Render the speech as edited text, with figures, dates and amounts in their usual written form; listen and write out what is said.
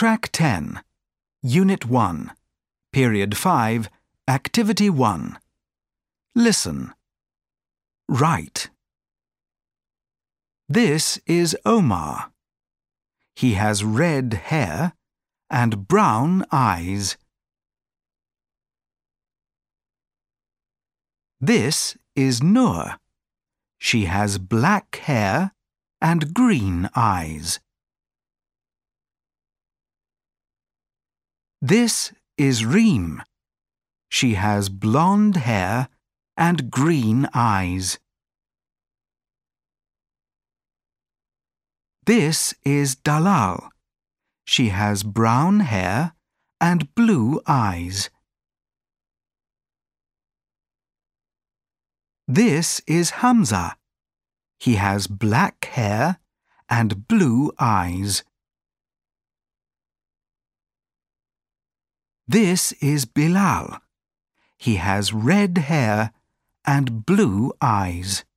Track 10, Unit 1, Period 5, Activity 1. Listen. Write. This is Omar. He has red hair and brown eyes. This is Noor. She has black hair and green eyes. This is Reem. She has blonde hair and green eyes. This is Dalal. She has brown hair and blue eyes. This is Hamza. He has black hair and blue eyes. This is Bilal. He has red hair and blue eyes.